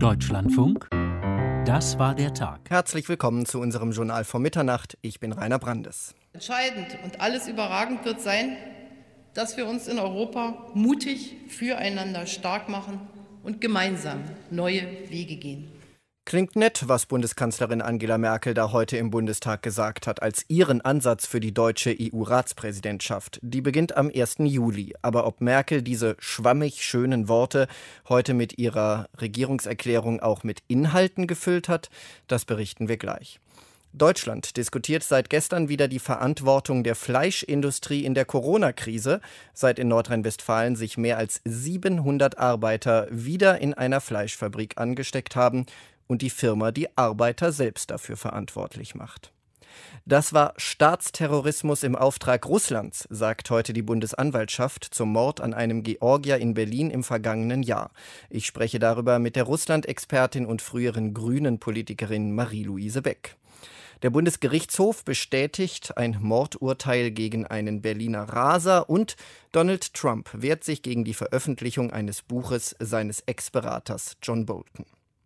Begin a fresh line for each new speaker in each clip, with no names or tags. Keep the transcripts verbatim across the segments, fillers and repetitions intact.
Deutschlandfunk, das war der Tag.
Herzlich willkommen zu unserem Journal vor Mitternacht. Ich bin Rainer Brandes.
Entscheidend und alles überragend wird sein, dass wir uns in Europa mutig füreinander stark machen und gemeinsam neue Wege gehen.
Klingt nett, was Bundeskanzlerin Angela Merkel da heute im Bundestag gesagt hat, als ihren Ansatz für die deutsche E U-Ratspräsidentschaft. Die beginnt am ersten Juli. Aber ob Merkel diese schwammig schönen Worte heute mit ihrer Regierungserklärung auch mit Inhalten gefüllt hat, das berichten wir gleich. Deutschland diskutiert seit gestern wieder die Verantwortung der Fleischindustrie in der Corona-Krise, seit in Nordrhein-Westfalen sich mehr als siebenhundert Arbeiter wieder in einer Fleischfabrik angesteckt haben und die Firma die Arbeiter selbst dafür verantwortlich macht. Das war Staatsterrorismus im Auftrag Russlands, sagt heute die Bundesanwaltschaft zum Mord an einem Georgier in Berlin im vergangenen Jahr. Ich spreche darüber mit der Russland-Expertin und früheren Grünen-Politikerin Marie-Louise Beck. Der Bundesgerichtshof bestätigt ein Mordurteil gegen einen Berliner Raser und Donald Trump wehrt sich gegen die Veröffentlichung eines Buches seines Ex-Beraters John Bolton.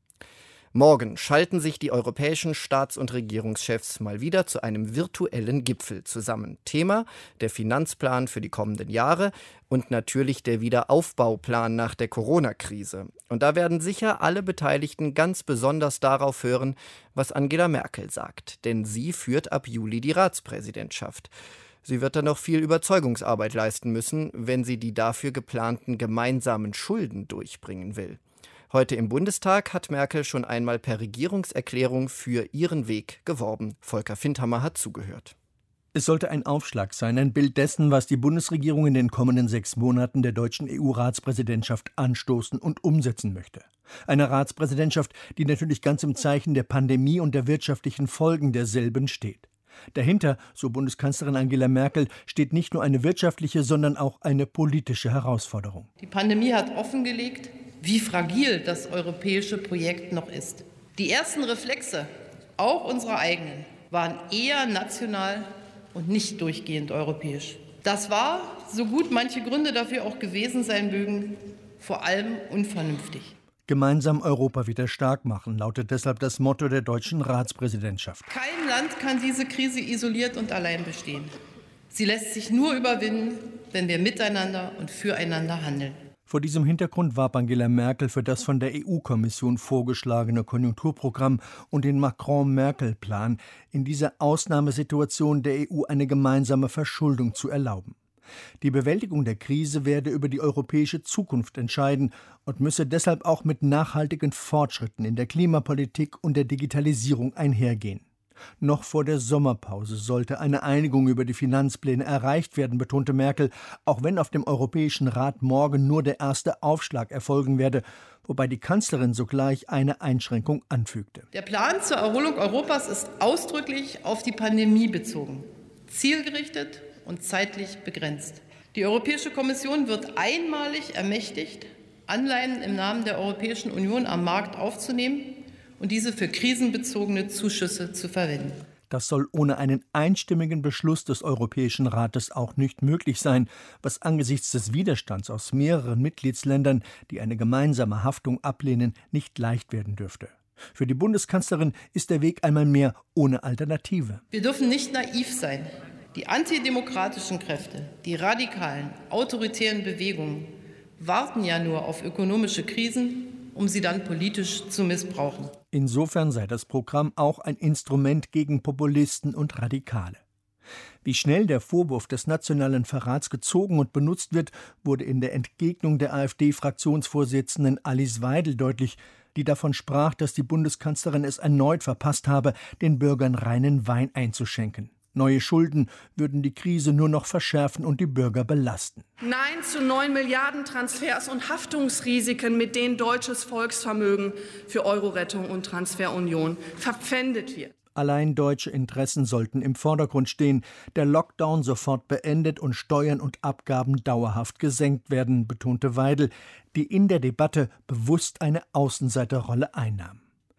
Morgen schalten sich die europäischen Staats- und Regierungschefs mal wieder zu einem virtuellen Gipfel zusammen. Thema der Finanzplan für die kommenden Jahre und natürlich der Wiederaufbauplan nach der Corona-Krise. Und da werden sicher alle Beteiligten ganz besonders darauf hören, was Angela Merkel sagt. Denn sie führt ab Juli die Ratspräsidentschaft. Sie wird dann noch viel Überzeugungsarbeit leisten müssen, wenn sie die dafür geplanten gemeinsamen Schulden durchbringen will. Heute im Bundestag hat Merkel schon einmal per Regierungserklärung für ihren Weg geworben. Volker Findhammer hat zugehört.
Es sollte ein Aufschlag sein, ein Bild dessen, was die Bundesregierung in den kommenden sechs Monaten der deutschen E U-Ratspräsidentschaft anstoßen und umsetzen möchte. Eine Ratspräsidentschaft, die natürlich ganz im Zeichen der Pandemie und der wirtschaftlichen Folgen derselben steht. Dahinter, so Bundeskanzlerin Angela Merkel, steht nicht nur eine wirtschaftliche, sondern auch eine politische Herausforderung.
Die Pandemie hat offengelegt, wie fragil das europäische Projekt noch ist. Die ersten Reflexe, auch unsere eigenen, waren eher national und nicht durchgehend europäisch. Das war, so gut manche Gründe dafür auch gewesen sein mögen, vor allem unvernünftig.
Gemeinsam Europa wieder stark machen, lautet deshalb das Motto der deutschen Ratspräsidentschaft.
Kein Land kann diese Krise isoliert und allein bestehen. Sie lässt sich nur überwinden, wenn wir miteinander und füreinander handeln.
Vor diesem Hintergrund warb Angela Merkel für das von der E U-Kommission vorgeschlagene Konjunkturprogramm und den Macron-Merkel-Plan, in dieser Ausnahmesituation der E U eine gemeinsame Verschuldung zu erlauben. Die Bewältigung der Krise werde über die europäische Zukunft entscheiden und müsse deshalb auch mit nachhaltigen Fortschritten in der Klimapolitik und der Digitalisierung einhergehen. Noch vor der Sommerpause sollte eine Einigung über die Finanzpläne erreicht werden, betonte Merkel, auch wenn auf dem Europäischen Rat morgen nur der erste Aufschlag erfolgen werde, wobei die Kanzlerin sogleich eine Einschränkung anfügte.
Der Plan zur Erholung Europas ist ausdrücklich auf die Pandemie bezogen, zielgerichtet und zeitlich begrenzt. Die Europäische Kommission wird einmalig ermächtigt, Anleihen im Namen der Europäischen Union am Markt aufzunehmen und diese für krisenbezogene Zuschüsse zu verwenden.
Das soll ohne einen einstimmigen Beschluss des Europäischen Rates auch nicht möglich sein, was angesichts des Widerstands aus mehreren Mitgliedsländern, die eine gemeinsame Haftung ablehnen, nicht leicht werden dürfte. Für die Bundeskanzlerin ist der Weg einmal mehr ohne Alternative.
Wir dürfen nicht naiv sein. Die antidemokratischen Kräfte, die radikalen, autoritären Bewegungen warten ja nur auf ökonomische Krisen, um sie dann politisch zu missbrauchen.
Insofern sei das Programm auch ein Instrument gegen Populisten und Radikale. Wie schnell der Vorwurf des nationalen Verrats gezogen und benutzt wird, wurde in der Entgegnung der AfD-Fraktionsvorsitzenden Alice Weidel deutlich, die davon sprach, dass die Bundeskanzlerin es erneut verpasst habe, den Bürgern reinen Wein einzuschenken. Neue Schulden würden die Krise nur noch verschärfen und die Bürger belasten.
Nein zu neun Milliarden Transfers und Haftungsrisiken, mit denen deutsches Volksvermögen für Euro-Rettung und Transferunion verpfändet wird.
Allein deutsche Interessen sollten im Vordergrund stehen, der Lockdown sofort beendet und Steuern und Abgaben dauerhaft gesenkt werden, betonte Weidel, die in der Debatte bewusst eine Außenseiterrolle einnahm.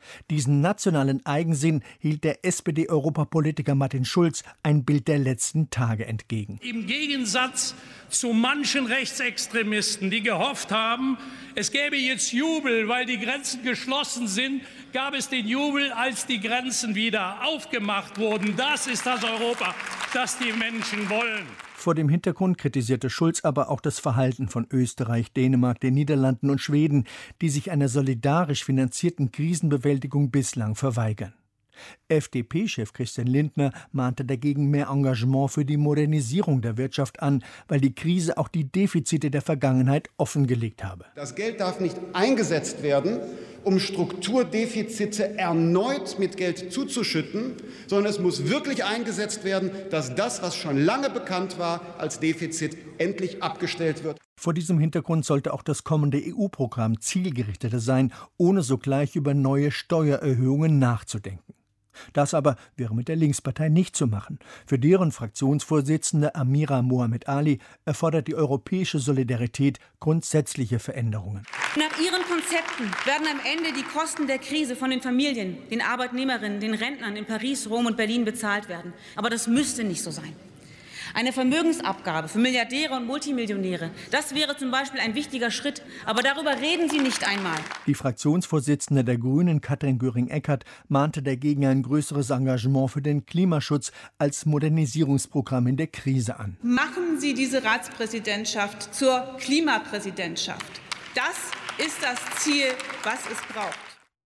Diesen nationalen Eigensinn hielt der S P D-Europapolitiker Martin Schulz ein Bild der letzten Tage entgegen.
Im Gegensatz zu manchen Rechtsextremisten, die gehofft haben, es gäbe jetzt Jubel, weil die Grenzen geschlossen sind, gab es den Jubel, als die Grenzen wieder aufgemacht wurden. Das ist das Europa, das die Menschen wollen.
Vor dem Hintergrund kritisierte Schulz aber auch das Verhalten von Österreich, Dänemark, den Niederlanden und Schweden, die sich einer solidarisch finanzierten Krisenbewältigung bislang verweigern. F D P-Chef Christian Lindner mahnte dagegen mehr Engagement für die Modernisierung der Wirtschaft an, weil die Krise auch die Defizite der Vergangenheit offengelegt habe.
Das Geld darf nicht eingesetzt werden, um Strukturdefizite erneut mit Geld zuzuschütten, sondern es muss wirklich eingesetzt werden, dass das, was schon lange bekannt war, als Defizit endlich abgestellt wird.
Vor diesem Hintergrund sollte auch das kommende E U-Programm zielgerichteter sein, ohne sogleich über neue Steuererhöhungen nachzudenken. Das aber wäre mit der Linkspartei nicht zu machen. Für deren Fraktionsvorsitzende Amira Mohamed Ali erfordert die europäische Solidarität grundsätzliche Veränderungen.
Nach ihren Konzepten werden am Ende die Kosten der Krise von den Familien, den Arbeitnehmerinnen, den Rentnern in Paris, Rom und Berlin bezahlt werden. Aber das müsste nicht so sein. Eine Vermögensabgabe für Milliardäre und Multimillionäre, das wäre zum Beispiel ein wichtiger Schritt. Aber darüber reden Sie nicht einmal.
Die Fraktionsvorsitzende der Grünen, Katrin Göring-Eckardt, mahnte dagegen ein größeres Engagement für den Klimaschutz als Modernisierungsprogramm in der Krise an.
Machen Sie diese Ratspräsidentschaft zur Klimapräsidentschaft. Das ist das Ziel, was es braucht.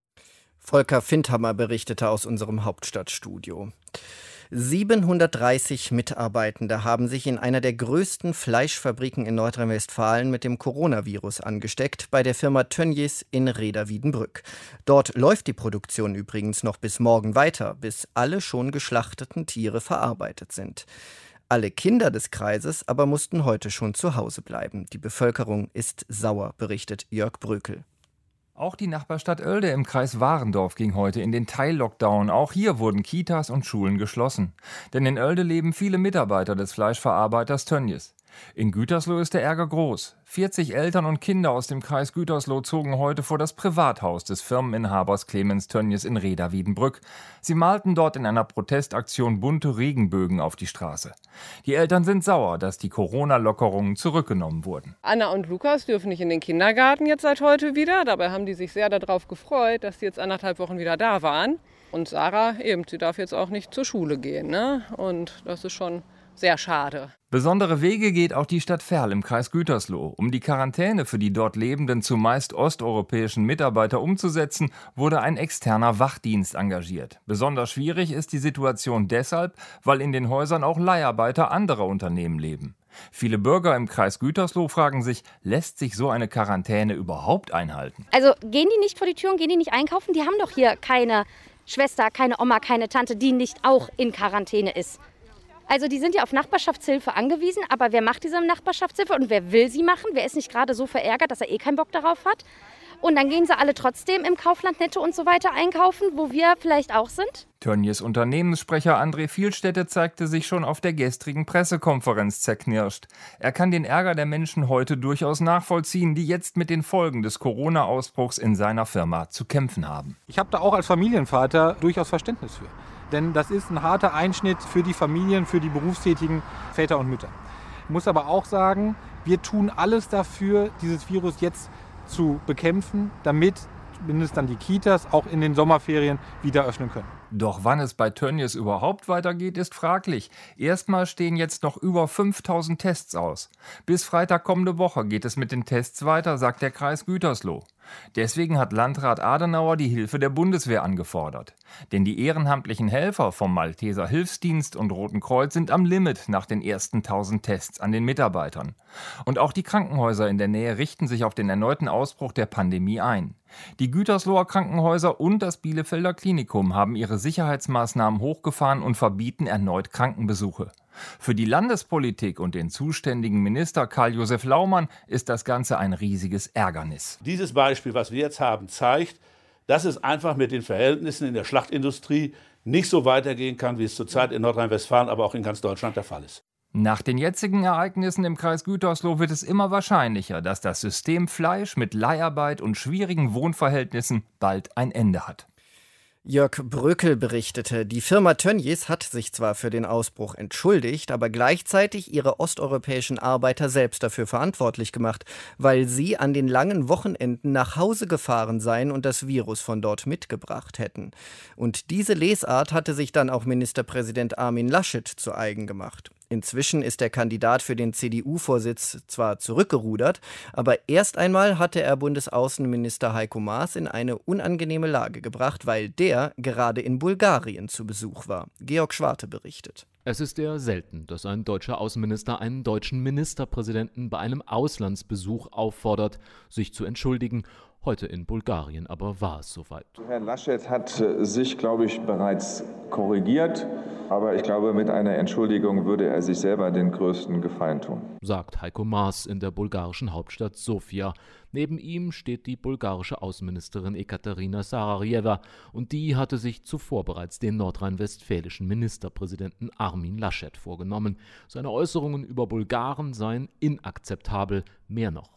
Volker Findhammer berichtete aus unserem Hauptstadtstudio. siebenhundertdreißig Mitarbeitende haben sich in einer der größten Fleischfabriken in Nordrhein-Westfalen mit dem Coronavirus angesteckt, bei der Firma Tönnies in Rheda-Wiedenbrück. Dort läuft die Produktion übrigens noch bis morgen weiter, bis alle schon geschlachteten Tiere verarbeitet sind. Alle Kinder des Kreises aber mussten heute schon zu Hause bleiben. Die Bevölkerung ist sauer, berichtet Jörg Brökel.
Auch die Nachbarstadt Oelde im Kreis Warendorf ging heute in den Teil-Lockdown. Auch hier wurden Kitas und Schulen geschlossen. Denn in Oelde leben viele Mitarbeiter des Fleischverarbeiters Tönnies. In Gütersloh ist der Ärger groß. vierzig Eltern und Kinder aus dem Kreis Gütersloh zogen heute vor das Privathaus des Firmeninhabers Clemens Tönnies in Rheda-Wiedenbrück. Sie malten dort in einer Protestaktion bunte Regenbögen auf die Straße. Die Eltern sind sauer, dass die Corona-Lockerungen zurückgenommen wurden.
Anna und Lukas dürfen nicht in den Kindergarten jetzt seit heute wieder. Dabei haben die sich sehr darauf gefreut, dass sie jetzt anderthalb Wochen wieder da waren. Und Sarah eben, sie darf jetzt auch nicht zur Schule gehen, ne? Und das ist schon sehr schade.
Besondere Wege geht auch die Stadt Verl im Kreis Gütersloh. Um die Quarantäne für die dort lebenden zumeist osteuropäischen Mitarbeiter umzusetzen, wurde ein externer Wachdienst engagiert. Besonders schwierig ist die Situation deshalb, weil in den Häusern auch Leiharbeiter anderer Unternehmen leben. Viele Bürger im Kreis Gütersloh fragen sich, lässt sich so eine Quarantäne überhaupt einhalten?
Also gehen die nicht vor die Tür und gehen die nicht einkaufen? Die haben doch hier keine Schwester, keine Oma, keine Tante, die nicht auch in Quarantäne ist. Also die sind ja auf Nachbarschaftshilfe angewiesen, aber wer macht diese Nachbarschaftshilfe und wer will sie machen? Wer ist nicht gerade so verärgert, dass er eh keinen Bock darauf hat? Und dann gehen sie alle trotzdem im Kaufland, Netto und so weiter einkaufen, wo wir vielleicht auch sind?
Tönnies Unternehmenssprecher André Vielstädte zeigte sich schon auf der gestrigen Pressekonferenz zerknirscht. Er kann den Ärger der Menschen heute durchaus nachvollziehen, die jetzt mit den Folgen des Corona-Ausbruchs in seiner Firma zu kämpfen haben.
Ich habe da auch als Familienvater durchaus Verständnis für. Denn das ist ein harter Einschnitt für die Familien, für die berufstätigen Väter und Mütter. Ich muss aber auch sagen, wir tun alles dafür, dieses Virus jetzt zu bekämpfen, damit zumindest dann die Kitas auch in den Sommerferien wieder öffnen können.
Doch wann es bei Tönnies überhaupt weitergeht, ist fraglich. Erstmal stehen jetzt noch über fünftausend Tests aus. Bis Freitag kommende Woche geht es mit den Tests weiter, sagt der Kreis Gütersloh. Deswegen hat Landrat Adenauer die Hilfe der Bundeswehr angefordert. Denn die ehrenamtlichen Helfer vom Malteser Hilfsdienst und Roten Kreuz sind am Limit nach den ersten tausend Tests an den Mitarbeitern. Und auch die Krankenhäuser in der Nähe richten sich auf den erneuten Ausbruch der Pandemie ein. Die Gütersloher Krankenhäuser und das Bielefelder Klinikum haben ihre Sicherheitsmaßnahmen hochgefahren und verbieten erneut Krankenbesuche. Für die Landespolitik und den zuständigen Minister Karl-Josef Laumann ist das Ganze ein riesiges Ärgernis.
Dieses Beispiel, was wir jetzt haben, zeigt, dass es einfach mit den Verhältnissen in der Schlachtindustrie nicht so weitergehen kann, wie es zurzeit in Nordrhein-Westfalen, aber auch in ganz Deutschland der Fall ist.
Nach den jetzigen Ereignissen im Kreis Gütersloh wird es immer wahrscheinlicher, dass das System Fleisch mit Leiharbeit und schwierigen Wohnverhältnissen bald ein Ende hat.
Jörg Brökel berichtete, die Firma Tönnies hat sich zwar für den Ausbruch entschuldigt, aber gleichzeitig ihre osteuropäischen Arbeiter selbst dafür verantwortlich gemacht, weil sie an den langen Wochenenden nach Hause gefahren seien und das Virus von dort mitgebracht hätten. Und diese Lesart hatte sich dann auch Ministerpräsident Armin Laschet zu eigen gemacht. Inzwischen ist der Kandidat für den C D U-Vorsitz zwar zurückgerudert, aber erst einmal hatte er Bundesaußenminister Heiko Maas in eine unangenehme Lage gebracht, weil der gerade in Bulgarien zu Besuch war. Georg Schwarte berichtet.
Es ist eher selten, dass ein deutscher Außenminister einen deutschen Ministerpräsidenten bei einem Auslandsbesuch auffordert, sich zu entschuldigen. Heute in Bulgarien aber war es soweit.
Herr Laschet hat sich, glaube ich, bereits korrigiert. Aber ich glaube, mit einer Entschuldigung würde er sich selber den größten Gefallen tun,
sagt Heiko Maas in der bulgarischen Hauptstadt Sofia. Neben ihm steht die bulgarische Außenministerin Ekaterina Sarajeva. Und die hatte sich zuvor bereits den nordrhein-westfälischen Ministerpräsidenten Armin Laschet vorgenommen. Seine Äußerungen über Bulgaren seien inakzeptabel, mehr noch.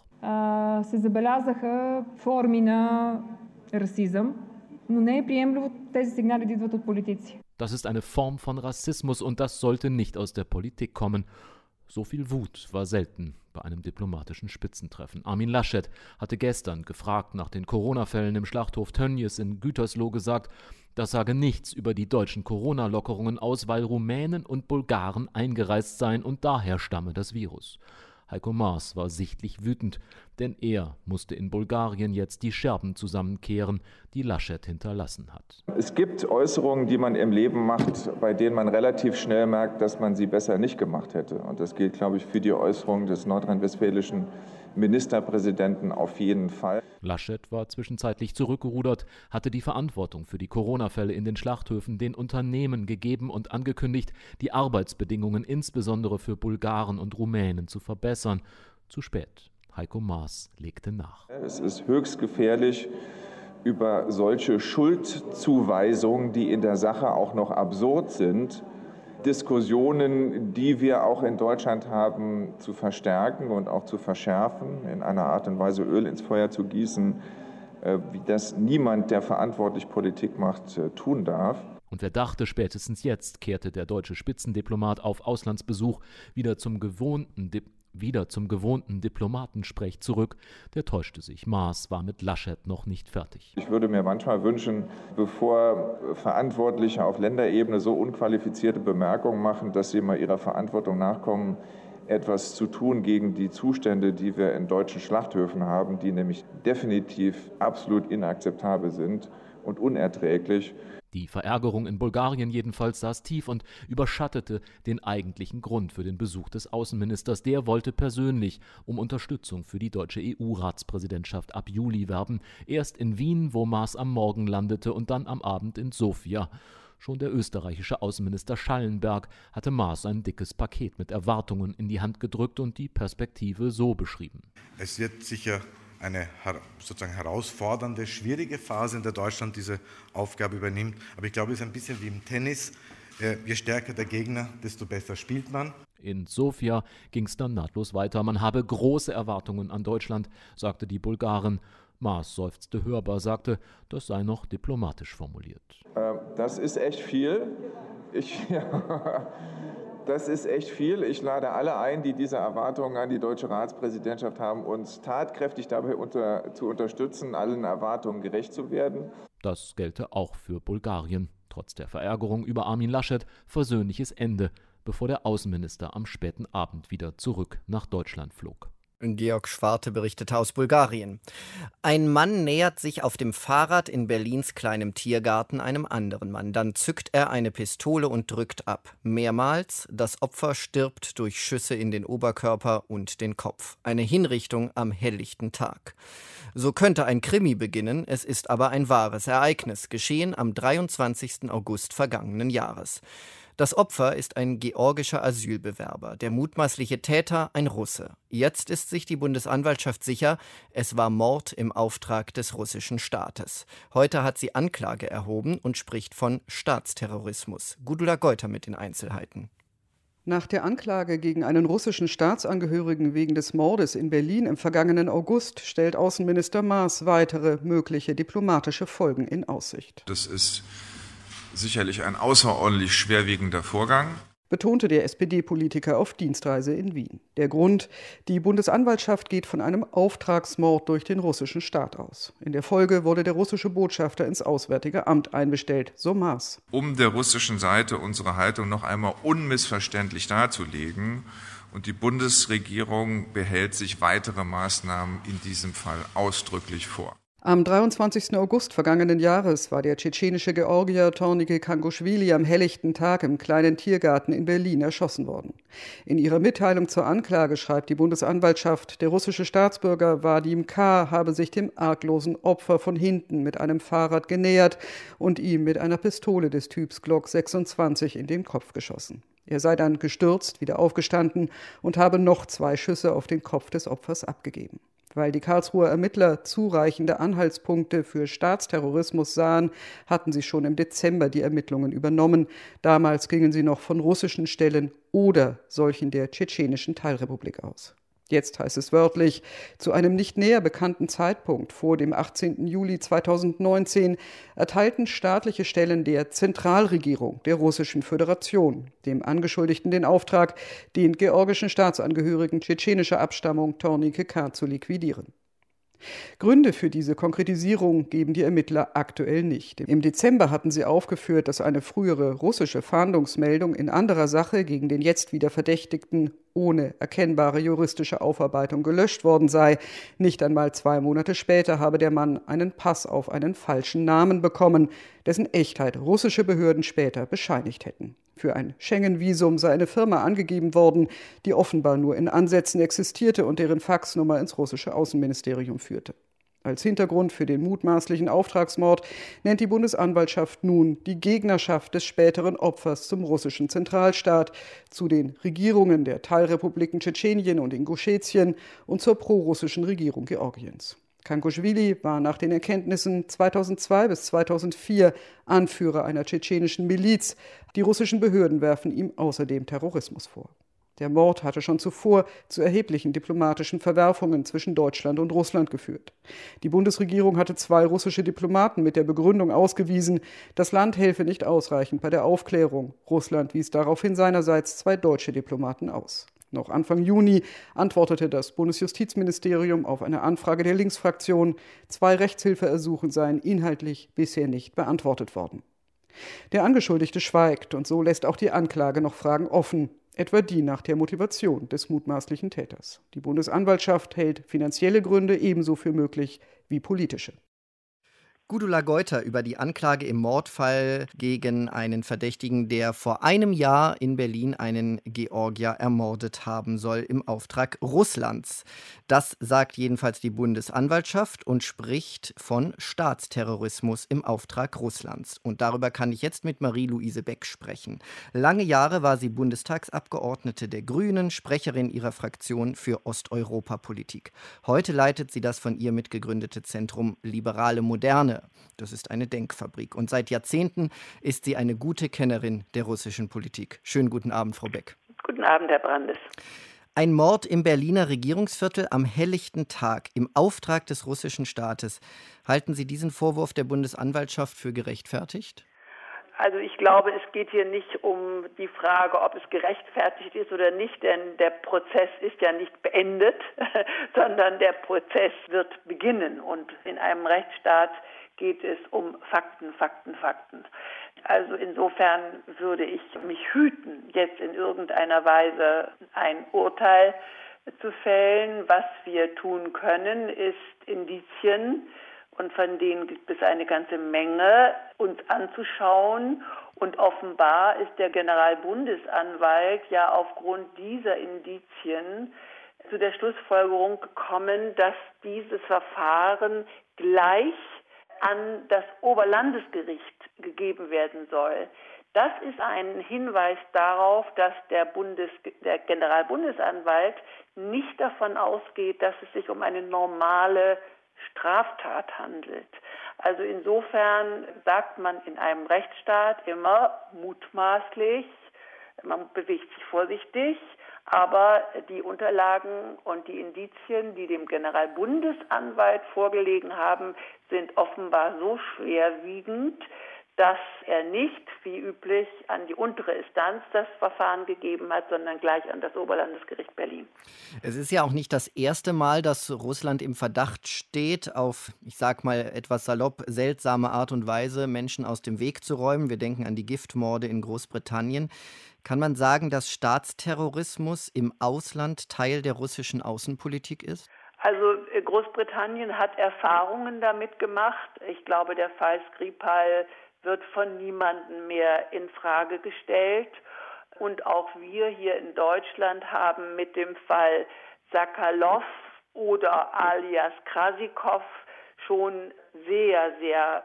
Се забелязаха форми на расизъм, но не е приемливо тези сигнали да идват от политици.
Das ist eine Form von Rassismus und das sollte nicht aus der Politik kommen. So viel Wut war selten bei einem diplomatischen Spitzentreffen. Armin Laschet hatte gestern, gefragt nach den Corona-Fällen im Schlachthof Tönnies in Gütersloh, gesagt, das sage nichts über die deutschen Corona-Lockerungen aus, weil Rumänen und Bulgaren eingereist seien und daher stamme das Virus. Heiko Maas war sichtlich wütend, denn er musste in Bulgarien jetzt die Scherben zusammenkehren, die Laschet hinterlassen hat.
Es gibt Äußerungen, die man im Leben macht, bei denen man relativ schnell merkt, dass man sie besser nicht gemacht hätte. Und das gilt, glaube ich, für die Äußerung des nordrhein-westfälischen Ministerpräsidenten auf jeden Fall.
Laschet war zwischenzeitlich zurückgerudert, hatte die Verantwortung für die Corona-Fälle in den Schlachthöfen den Unternehmen gegeben und angekündigt, die Arbeitsbedingungen insbesondere für Bulgaren und Rumänen zu verbessern. Zu spät. Heiko Maas legte nach.
Es ist höchst gefährlich, über solche Schuldzuweisungen, die in der Sache auch noch absurd sind, Diskussionen, die wir auch in Deutschland haben, zu verstärken und auch zu verschärfen, in einer Art und Weise Öl ins Feuer zu gießen, wie das niemand, der verantwortlich Politik macht, tun darf.
Und wer dachte, spätestens jetzt kehrte der deutsche Spitzendiplomat auf Auslandsbesuch wieder zum gewohnten Dip wieder zum gewohnten Diplomatensprech zurück, der täuschte sich. Maas war mit Laschet noch nicht fertig.
Ich würde mir manchmal wünschen, bevor Verantwortliche auf Länderebene so unqualifizierte Bemerkungen machen, dass sie mal ihrer Verantwortung nachkommen, etwas zu tun gegen die Zustände, die wir in deutschen Schlachthöfen haben, die nämlich definitiv absolut inakzeptabel sind und unerträglich.
Die Verärgerung in Bulgarien jedenfalls saß tief und überschattete den eigentlichen Grund für den Besuch des Außenministers. Der wollte persönlich um Unterstützung für die deutsche E U-Ratspräsidentschaft ab Juli werben. Erst in Wien, wo Maas am Morgen landete, und dann am Abend in Sofia. Schon der österreichische Außenminister Schallenberg hatte Maas ein dickes Paket mit Erwartungen in die Hand gedrückt und die Perspektive so beschrieben.
Es wird sicher eine sozusagen herausfordernde, schwierige Phase, in der Deutschland diese Aufgabe übernimmt. Aber ich glaube, es ist ein bisschen wie im Tennis. Je stärker der Gegner, desto besser spielt man.
In Sofia ging es dann nahtlos weiter. Man habe große Erwartungen an Deutschland, sagte die Bulgarin. Maas seufzte hörbar, sagte, das sei noch diplomatisch formuliert.
Äh, das ist echt viel. Ich, ja, das ist echt viel. Ich lade alle ein, die diese Erwartungen an die deutsche Ratspräsidentschaft haben, uns tatkräftig dabei unter, zu unterstützen, allen Erwartungen gerecht zu werden.
Das gelte auch für Bulgarien. Trotz der Verärgerung über Armin Laschet versöhnliches Ende, bevor der Außenminister am späten Abend wieder zurück nach Deutschland flog.
Georg Schwarte berichtete aus Bulgarien. Ein Mann nähert sich auf dem Fahrrad in Berlins kleinem Tiergarten einem anderen Mann. Dann zückt er eine Pistole und drückt ab. Mehrmals. Das Opfer stirbt durch Schüsse in den Oberkörper und den Kopf. Eine Hinrichtung am helllichten Tag. So könnte ein Krimi beginnen, es ist aber ein wahres Ereignis, geschehen am dreiundzwanzigsten August vergangenen Jahres. Das Opfer ist ein georgischer Asylbewerber, der mutmaßliche Täter ein Russe. Jetzt ist sich die Bundesanwaltschaft sicher, es war Mord im Auftrag des russischen Staates. Heute hat sie Anklage erhoben und spricht von Staatsterrorismus. Gudula Geuter mit den Einzelheiten.
Nach der Anklage gegen einen russischen Staatsangehörigen wegen des Mordes in Berlin im vergangenen August stellt Außenminister Maas weitere mögliche diplomatische Folgen in Aussicht.
Das ist sicherlich ein außerordentlich schwerwiegender Vorgang,
betonte der S P D-Politiker auf Dienstreise in Wien. Der Grund: Die Bundesanwaltschaft geht von einem Auftragsmord durch den russischen Staat aus. In der Folge wurde der russische Botschafter ins Auswärtige Amt einbestellt, so Maas.
Um der russischen Seite unsere Haltung noch einmal unmissverständlich darzulegen. Und die Bundesregierung behält sich weitere Maßnahmen in diesem Fall ausdrücklich vor.
Am dreiundzwanzigsten August vergangenen Jahres war der tschetschenische Georgier Tornike Kangoschwili am helllichten Tag im kleinen Tiergarten in Berlin erschossen worden. In ihrer Mitteilung zur Anklage schreibt die Bundesanwaltschaft, der russische Staatsbürger Vadim K. habe sich dem arglosen Opfer von hinten mit einem Fahrrad genähert und ihm mit einer Pistole des Typs Glock sechsundzwanzig in den Kopf geschossen. Er sei dann gestürzt, wieder aufgestanden und habe noch zwei Schüsse auf den Kopf des Opfers abgegeben. Weil die Karlsruher Ermittler zureichende Anhaltspunkte für Staatsterrorismus sahen, hatten sie schon im Dezember die Ermittlungen übernommen. Damals gingen sie noch von russischen Stellen oder solchen der tschetschenischen Teilrepublik aus. Jetzt heißt es wörtlich, zu einem nicht näher bekannten Zeitpunkt vor dem achtzehnten Juli zweitausendneunzehn erteilten staatliche Stellen der Zentralregierung der Russischen Föderation dem Angeschuldigten den Auftrag, den georgischen Staatsangehörigen tschetschenischer Abstammung Tornike K. zu liquidieren. Gründe für diese Konkretisierung geben die Ermittler aktuell nicht. Im Dezember hatten sie aufgeführt, dass eine frühere russische Fahndungsmeldung in anderer Sache gegen den jetzt wieder Verdächtigten ohne erkennbare juristische Aufarbeitung gelöscht worden sei. Nicht einmal zwei Monate später habe der Mann einen Pass auf einen falschen Namen bekommen, dessen Echtheit russische Behörden später bescheinigt hätten. Für ein Schengen-Visum sei eine Firma angegeben worden, die offenbar nur in Ansätzen existierte und deren Faxnummer ins russische Außenministerium führte. Als Hintergrund für den mutmaßlichen Auftragsmord nennt die Bundesanwaltschaft nun die Gegnerschaft des späteren Opfers zum russischen Zentralstaat, zu den Regierungen der Teilrepubliken Tschetschenien und Ingushetien und zur prorussischen Regierung Georgiens. Kangoschwili war nach den Erkenntnissen zweitausendzwei bis zweitausendvier Anführer einer tschetschenischen Miliz. Die russischen Behörden werfen ihm außerdem Terrorismus vor. Der Mord hatte schon zuvor zu erheblichen diplomatischen Verwerfungen zwischen Deutschland und Russland geführt. Die Bundesregierung hatte zwei russische Diplomaten mit der Begründung ausgewiesen, das Land helfe nicht ausreichend bei der Aufklärung. Russland wies daraufhin seinerseits zwei deutsche Diplomaten aus. Noch Anfang Juni antwortete das Bundesjustizministerium auf eine Anfrage der Linksfraktion, zwei Rechtshilfeersuchen seien inhaltlich bisher nicht beantwortet worden. Der Angeschuldigte schweigt und so lässt auch die Anklage noch Fragen offen, etwa die nach der Motivation des mutmaßlichen Täters. Die Bundesanwaltschaft hält finanzielle Gründe ebenso für möglich wie politische.
Gudula Geuter über die Anklage im Mordfall gegen einen Verdächtigen, der vor einem Jahr in Berlin einen Georgier ermordet haben soll im Auftrag Russlands. Das sagt jedenfalls die Bundesanwaltschaft und spricht von Staatsterrorismus im Auftrag Russlands. Und darüber kann ich jetzt mit Marie-Louise Beck sprechen. Lange Jahre war sie Bundestagsabgeordnete der Grünen, Sprecherin ihrer Fraktion für Osteuropapolitik. Heute leitet sie das von ihr mitgegründete Zentrum Liberale Moderne. Das ist eine Denkfabrik. Und seit Jahrzehnten ist sie eine gute Kennerin der russischen Politik. Schönen guten Abend, Frau Beck.
Guten Abend, Herr Brandes.
Ein Mord im Berliner Regierungsviertel am helllichten Tag im Auftrag des russischen Staates. Halten Sie diesen Vorwurf der Bundesanwaltschaft für gerechtfertigt?
Also ich glaube, es geht hier nicht um die Frage, ob es gerechtfertigt ist oder nicht, denn der Prozess ist ja nicht beendet, sondern der Prozess wird beginnen. Und in einem Rechtsstaat geht es um Fakten, Fakten, Fakten. Also insofern würde ich mich hüten, jetzt in irgendeiner Weise ein Urteil zu fällen. Was wir tun können, ist Indizien, und von denen gibt es eine ganze Menge, uns anzuschauen. Und offenbar ist der Generalbundesanwalt ja aufgrund dieser Indizien zu der Schlussfolgerung gekommen, dass dieses Verfahren gleich an das Oberlandesgericht gegeben werden soll. Das ist ein Hinweis darauf, dass der, Bundes, der Generalbundesanwalt nicht davon ausgeht, dass es sich um eine normale Straftat handelt. Also insofern sagt man in einem Rechtsstaat immer mutmaßlich, Man bewegt sich vorsichtig, aber die Unterlagen und die Indizien, die dem Generalbundesanwalt vorgelegen haben, sind offenbar so schwerwiegend, dass er nicht, wie üblich, an die untere Instanz das Verfahren gegeben hat, sondern gleich an das Oberlandesgericht Berlin.
Es ist ja auch nicht das erste Mal, dass Russland im Verdacht steht, auf, ich sag mal etwas salopp, seltsame Art und Weise Menschen aus dem Weg zu räumen. Wir denken an die Giftmorde in Großbritannien. Kann man sagen, dass Staatsterrorismus im Ausland Teil der russischen Außenpolitik ist?
Also Großbritannien hat Erfahrungen damit gemacht. Ich glaube, der Fall Skripal wird von niemandem mehr in Frage gestellt. Und auch wir hier in Deutschland haben mit dem Fall Sakalov oder alias Krasikov schon sehr, sehr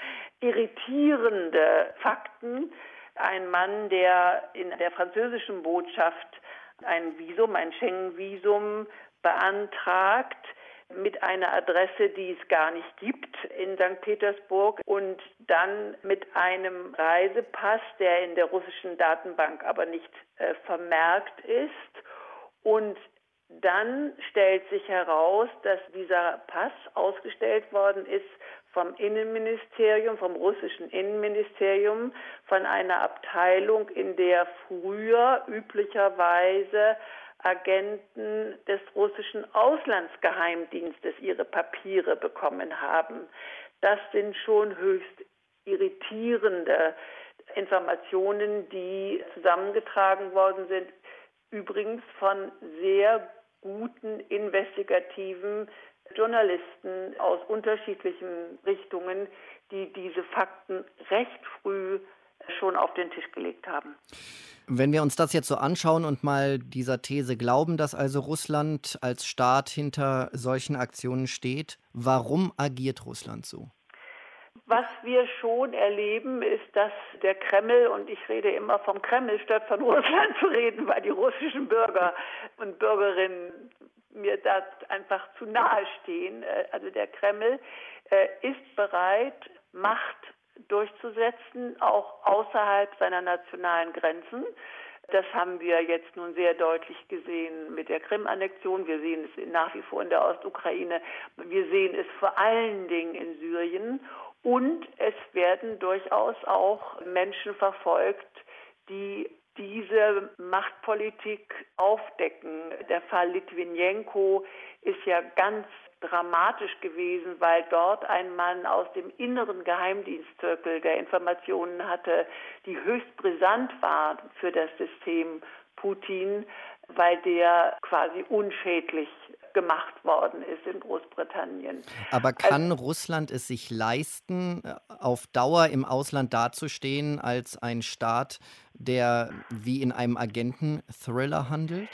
irritierende Fakten. Ein Mann, der in der französischen Botschaft ein Visum, ein Schengen-Visum beantragt, mit einer Adresse, die es gar nicht gibt in Sankt Petersburg und dann mit einem Reisepass, der in der russischen Datenbank aber nicht äh, vermerkt ist. Und dann stellt sich heraus, dass dieser Pass ausgestellt worden ist vom Innenministerium, vom russischen Innenministerium, von einer Abteilung, in der früher üblicherweise Agenten des russischen Auslandsgeheimdienstes ihre Papiere bekommen haben. Das sind schon höchst irritierende Informationen, die zusammengetragen worden sind, übrigens von sehr guten investigativen Journalisten aus unterschiedlichen Richtungen, die diese Fakten recht früh schon auf den Tisch gelegt haben.
Wenn wir uns das jetzt so anschauen und mal dieser These glauben, dass also Russland als Staat hinter solchen Aktionen steht, warum agiert Russland so?
Was wir schon erleben, ist, dass der Kreml, und ich rede immer vom Kreml statt von Russland zu reden, weil die russischen Bürger und Bürgerinnen mir da einfach zu nahe stehen. Also der Kreml ist bereit, Macht durchzusetzen, auch außerhalb seiner nationalen Grenzen. Das haben wir jetzt nun sehr deutlich gesehen mit der Krim-Annexion. Wir sehen es nach wie vor in der Ostukraine. Wir sehen es vor allen Dingen in Syrien. Und es werden durchaus auch Menschen verfolgt, die diese Machtpolitik aufdecken. Der Fall Litwinenko ist ja ganz dramatisch gewesen, weil dort ein Mann aus dem inneren Geheimdienstzirkel, der Informationen hatte, die höchst brisant waren für das System Putin, weil der quasi unschädlich gemacht worden ist in Großbritannien.
Aber kann also, Russland es sich leisten, auf Dauer im Ausland dazustehen als ein Staat, der wie in einem Agenten-Thriller handelt?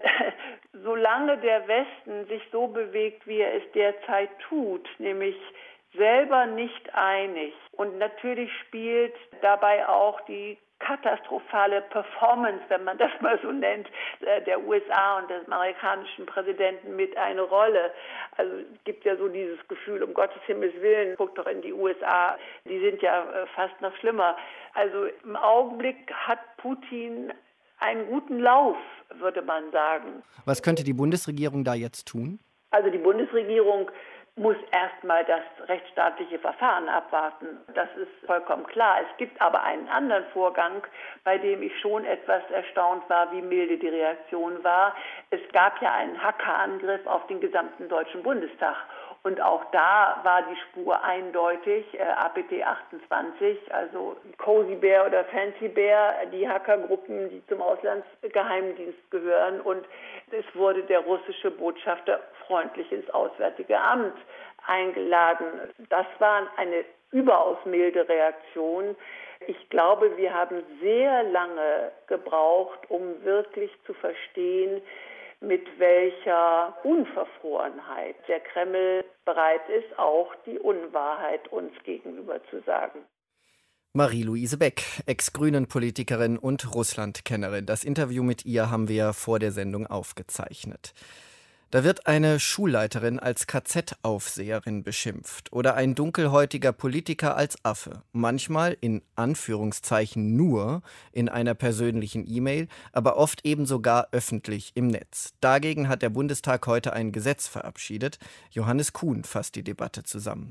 Solange der Westen sich so bewegt, wie er es derzeit tut, nämlich selber nicht einig, und natürlich spielt dabei auch die katastrophale Performance, wenn man das mal so nennt, der U S A und des amerikanischen Präsidenten mit eine Rolle. Also es gibt ja so dieses Gefühl, um Gottes Himmels Willen, guckt doch in die U S A, die sind ja fast noch schlimmer. Also im Augenblick hat Putin einen guten Lauf, würde man sagen.
Was könnte die Bundesregierung da jetzt tun?
Also die Bundesregierung muss erstmal das rechtsstaatliche Verfahren abwarten. Das ist vollkommen klar. Es gibt aber einen anderen Vorgang, bei dem ich schon etwas erstaunt war, wie milde die Reaktion war. Es gab ja einen Hackerangriff auf den gesamten Deutschen Bundestag. Und auch da war die Spur eindeutig, äh, A P T achtundzwanzig, also Cozy Bear oder Fancy Bear, die Hackergruppen, die zum Auslandsgeheimdienst gehören. Und es wurde der russische Botschafter freundlich ins Auswärtige Amt eingeladen. Das war eine überaus milde Reaktion. Ich glaube, wir haben sehr lange gebraucht, um wirklich zu verstehen, mit welcher Unverfrorenheit der Kreml bereit ist, auch die Unwahrheit uns gegenüber zu sagen.
Marie-Louise Beck, Ex-Grünen-Politikerin und Russland-Kennerin. Das Interview mit ihr haben wir vor der Sendung aufgezeichnet. Da wird eine Schulleiterin als K Z-Aufseherin beschimpft oder ein dunkelhäutiger Politiker als Affe. Manchmal in Anführungszeichen nur in einer persönlichen E-Mail, aber oft eben sogar öffentlich im Netz. Dagegen hat der Bundestag heute ein Gesetz verabschiedet. Johannes Kuhn fasst die Debatte zusammen.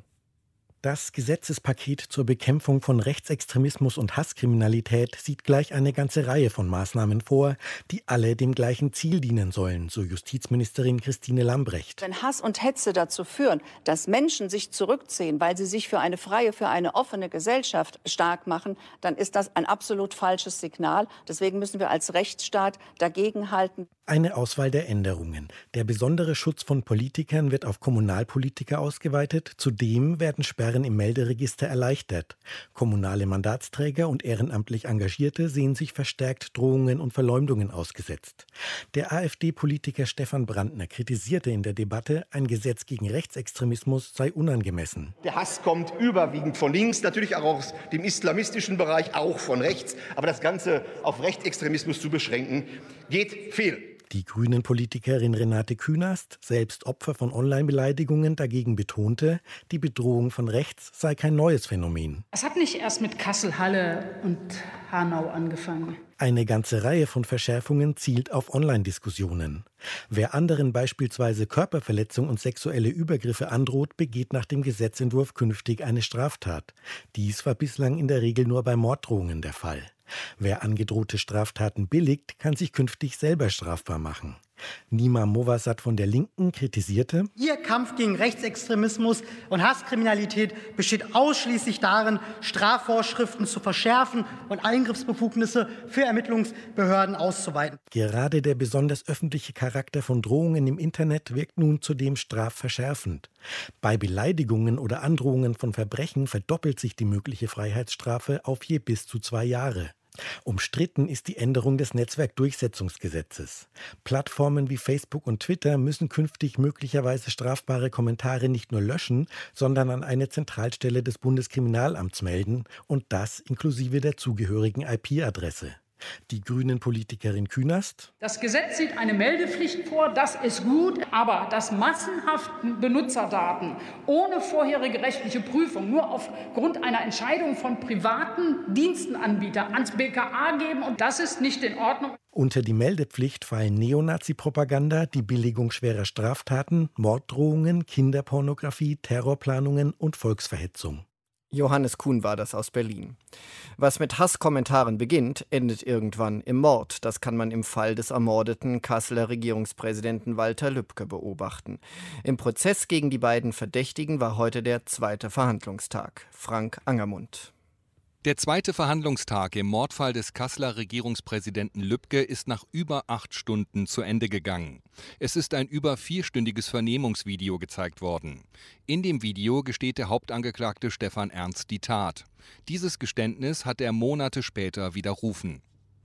Das Gesetzespaket zur Bekämpfung von Rechtsextremismus und Hasskriminalität sieht gleich eine ganze Reihe von Maßnahmen vor, die alle dem gleichen Ziel dienen sollen, so Justizministerin Christine Lambrecht.
Wenn Hass und Hetze dazu führen, dass Menschen sich zurückziehen, weil sie sich für eine freie, für eine offene Gesellschaft stark machen, dann ist das ein absolut falsches Signal. Deswegen müssen wir als Rechtsstaat dagegenhalten.
Eine Auswahl der Änderungen. Der besondere Schutz von Politikern wird auf Kommunalpolitiker ausgeweitet. Zudem werden Sperren im Melderegister erleichtert. Kommunale Mandatsträger und ehrenamtlich Engagierte sehen sich verstärkt Drohungen und Verleumdungen ausgesetzt. Der AfD-Politiker Stefan Brandner kritisierte in der Debatte, ein Gesetz gegen Rechtsextremismus sei unangemessen.
Der Hass kommt überwiegend von links, natürlich auch aus dem islamistischen Bereich, auch von rechts. Aber das Ganze auf Rechtsextremismus zu beschränken, geht fehl.
Die Grünen-Politikerin Renate Künast, selbst Opfer von Online-Beleidigungen, dagegen betonte, die Bedrohung von rechts sei kein neues Phänomen.
Es hat nicht erst mit Kassel, Halle und Hanau angefangen.
Eine ganze Reihe von Verschärfungen zielt auf Online-Diskussionen. Wer anderen beispielsweise Körperverletzung und sexuelle Übergriffe androht, begeht nach dem Gesetzentwurf künftig eine Straftat. Dies war bislang in der Regel nur bei Morddrohungen der Fall. Wer angedrohte Straftaten billigt, kann sich künftig selber strafbar machen. Nima Movasat von der Linken kritisierte:
Ihr Kampf gegen Rechtsextremismus und Hasskriminalität besteht ausschließlich darin, Strafvorschriften zu verschärfen und Eingriffsbefugnisse für Ermittlungsbehörden auszuweiten.
Gerade der besonders öffentliche Charakter von Drohungen im Internet wirkt nun zudem strafverschärfend. Bei Beleidigungen oder Androhungen von Verbrechen verdoppelt sich die mögliche Freiheitsstrafe auf je bis zu zwei Jahre. Umstritten ist die Änderung des Netzwerkdurchsetzungsgesetzes. Plattformen wie Facebook und Twitter müssen künftig möglicherweise strafbare Kommentare nicht nur löschen, sondern an eine Zentralstelle des Bundeskriminalamts melden, und das inklusive der zugehörigen I P-Adresse. Die Grünen-Politikerin Künast:
Das Gesetz sieht eine Meldepflicht vor, das ist gut, aber dass massenhaft Benutzerdaten ohne vorherige rechtliche Prüfung nur aufgrund einer Entscheidung von privaten Dienstenanbietern ans B K A geben, und das ist nicht in Ordnung.
Unter die Meldepflicht fallen Neonazi-Propaganda, die Billigung schwerer Straftaten, Morddrohungen, Kinderpornografie, Terrorplanungen und Volksverhetzung.
Johannes Kuhn war das aus Berlin. Was mit Hasskommentaren beginnt, endet irgendwann im Mord. Das kann man im Fall des ermordeten Kasseler Regierungspräsidenten Walter Lübcke beobachten. Im Prozess gegen die beiden Verdächtigen war heute der zweite Verhandlungstag. Frank Angermund.
Der zweite Verhandlungstag im Mordfall des Kasseler Regierungspräsidenten Lübcke ist nach über acht Stunden zu Ende gegangen. Es ist ein über vierstündiges Vernehmungsvideo gezeigt worden. In dem Video gesteht der Hauptangeklagte Stefan Ernst die Tat. Dieses Geständnis hat er Monate später widerrufen.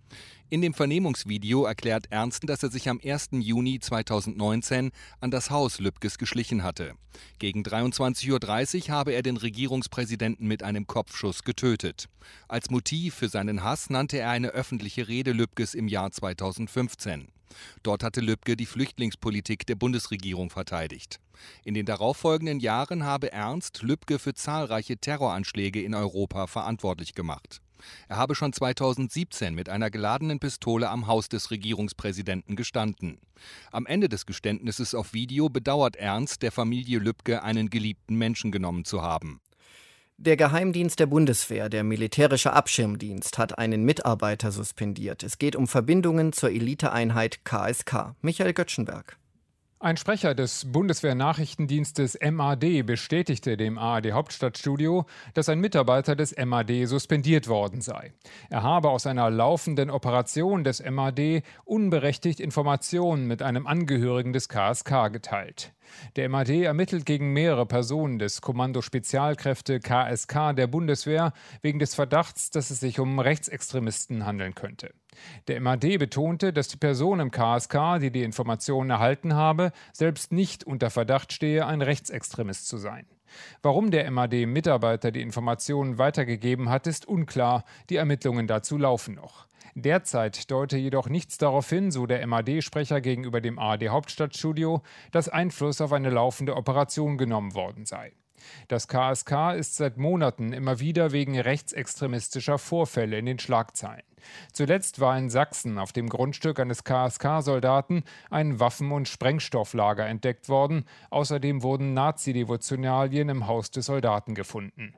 In dem Vernehmungsvideo erklärt Ernst, dass er sich am ersten Juni zweitausendneunzehn an das Haus Lübkes geschlichen hatte. Gegen dreiundzwanzig Uhr dreißig habe er den Regierungspräsidenten mit einem Kopfschuss getötet. Als Motiv für seinen Hass nannte er eine öffentliche Rede Lübkes im Jahr zweitausendfünfzehn. Dort hatte Lübcke die Flüchtlingspolitik der Bundesregierung verteidigt. In den darauffolgenden Jahren habe Ernst Lübcke für zahlreiche Terroranschläge in Europa verantwortlich gemacht. Er habe schon zweitausendsiebzehn mit einer geladenen Pistole am Haus des Regierungspräsidenten gestanden. Am Ende des Geständnisses auf Video bedauert Ernst, der Familie Lübcke einen geliebten Menschen genommen zu haben.
Der Geheimdienst der Bundeswehr, der militärische Abschirmdienst, hat einen Mitarbeiter suspendiert. Es geht um Verbindungen zur Eliteeinheit K S K. Michael Göttschenberg.
Ein Sprecher des Bundeswehr-Nachrichtendienstes M A D bestätigte dem A R D-Hauptstadtstudio, dass ein Mitarbeiter des M A D suspendiert worden sei. Er habe aus einer laufenden Operation des M A D unberechtigt Informationen mit einem Angehörigen des K S K geteilt. Der M A D ermittelt gegen mehrere Personen des Kommando Spezialkräfte K S K der Bundeswehr wegen des Verdachts, dass es sich um Rechtsextremisten handeln könnte. Der M A D betonte, dass die Person im K S K, die die Informationen erhalten habe, selbst nicht unter Verdacht stehe, ein Rechtsextremist zu sein. Warum der M A D-Mitarbeiter die Informationen weitergegeben hat, ist unklar. Die Ermittlungen dazu laufen noch. Derzeit deute jedoch nichts darauf hin, so der M A D-Sprecher gegenüber dem A R D-Hauptstadtstudio, dass Einfluss auf eine laufende Operation genommen worden sei. Das K S K ist seit Monaten immer wieder wegen rechtsextremistischer Vorfälle in den Schlagzeilen. Zuletzt war in Sachsen auf dem Grundstück eines K S K-Soldaten ein Waffen- und Sprengstofflager entdeckt worden. Außerdem wurden Nazi-Devotionalien im Haus des Soldaten gefunden.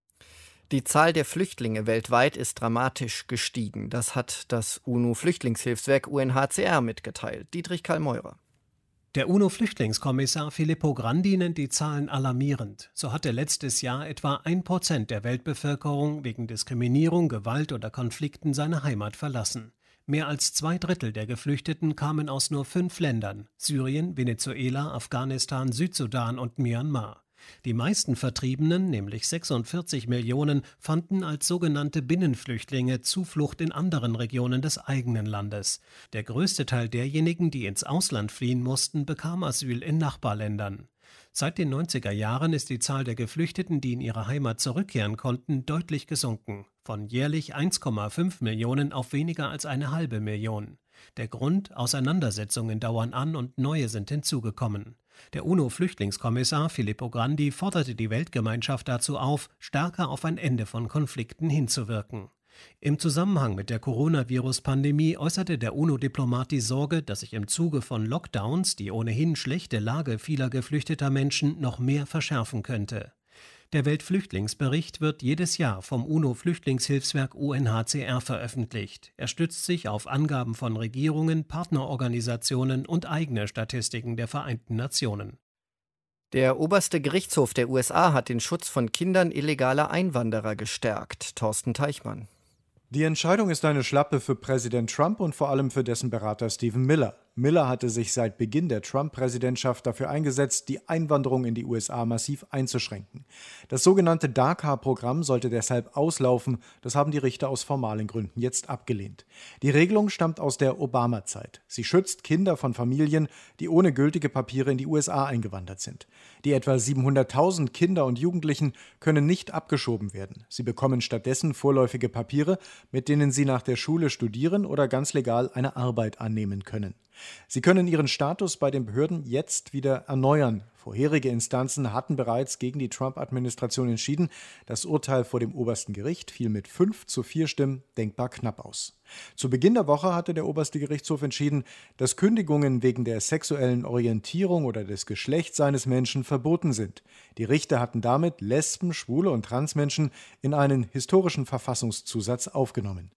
Die Zahl der Flüchtlinge weltweit ist dramatisch gestiegen. Das hat das UNO-Flüchtlingshilfswerk U N H C R mitgeteilt. Dietrich Karl Meurer.
Der UNO-Flüchtlingskommissar Filippo Grandi nennt die Zahlen alarmierend. So hatte letztes Jahr etwa ein Prozent der Weltbevölkerung wegen Diskriminierung, Gewalt oder Konflikten seine Heimat verlassen. Mehr als zwei Drittel der Geflüchteten kamen aus nur fünf Ländern: Syrien, Venezuela, Afghanistan, Südsudan und Myanmar. Die meisten Vertriebenen, nämlich sechsundvierzig Millionen, fanden als sogenannte Binnenflüchtlinge Zuflucht in anderen Regionen des eigenen Landes. Der größte Teil derjenigen, die ins Ausland fliehen mussten, bekam Asyl in Nachbarländern. Seit den neunziger Jahren ist die Zahl der Geflüchteten, die in ihre Heimat zurückkehren konnten, deutlich gesunken. Von jährlich eins Komma fünf Millionen auf weniger als eine halbe Million. Der Grund: Auseinandersetzungen dauern an und neue sind hinzugekommen. Der UNO-Flüchtlingskommissar Filippo Grandi forderte die Weltgemeinschaft dazu auf, stärker auf ein Ende von Konflikten hinzuwirken. Im Zusammenhang mit der Coronavirus-Pandemie äußerte der UNO-Diplomat die Sorge, dass sich im Zuge von Lockdowns die ohnehin schlechte Lage vieler geflüchteter Menschen noch mehr verschärfen könnte. Der Weltflüchtlingsbericht wird jedes Jahr vom UNO-Flüchtlingshilfswerk U N H C R veröffentlicht. Er stützt sich auf Angaben von Regierungen, Partnerorganisationen und eigene Statistiken der Vereinten Nationen.
Der oberste Gerichtshof der U S A hat den Schutz von Kindern illegaler Einwanderer gestärkt. Thorsten Teichmann.
Die Entscheidung ist eine Schlappe für Präsident Trump und vor allem für dessen Berater Stephen Miller. Miller hatte sich seit Beginn der Trump-Präsidentschaft dafür eingesetzt, die Einwanderung in die U S A massiv einzuschränken. Das sogenannte DACA-Programm sollte deshalb auslaufen. Das haben die Richter aus formalen Gründen jetzt abgelehnt. Die Regelung stammt aus der Obama-Zeit. Sie schützt Kinder von Familien, die ohne gültige Papiere in die U S A eingewandert sind. Die etwa siebenhunderttausend Kinder und Jugendlichen können nicht abgeschoben werden. Sie bekommen stattdessen vorläufige Papiere, mit denen sie nach der Schule studieren oder ganz legal eine Arbeit annehmen können. Sie können ihren Status bei den Behörden jetzt wieder erneuern. Vorherige Instanzen hatten bereits gegen die Trump-Administration entschieden. Das Urteil vor dem obersten Gericht fiel mit fünf zu vier Stimmen denkbar knapp aus. Zu Beginn der Woche hatte der oberste Gerichtshof entschieden, dass Kündigungen wegen der sexuellen Orientierung oder des Geschlechts eines Menschen verboten sind. Die Richter hatten damit Lesben, Schwule und Transmenschen in einen historischen Verfassungszusatz aufgenommen.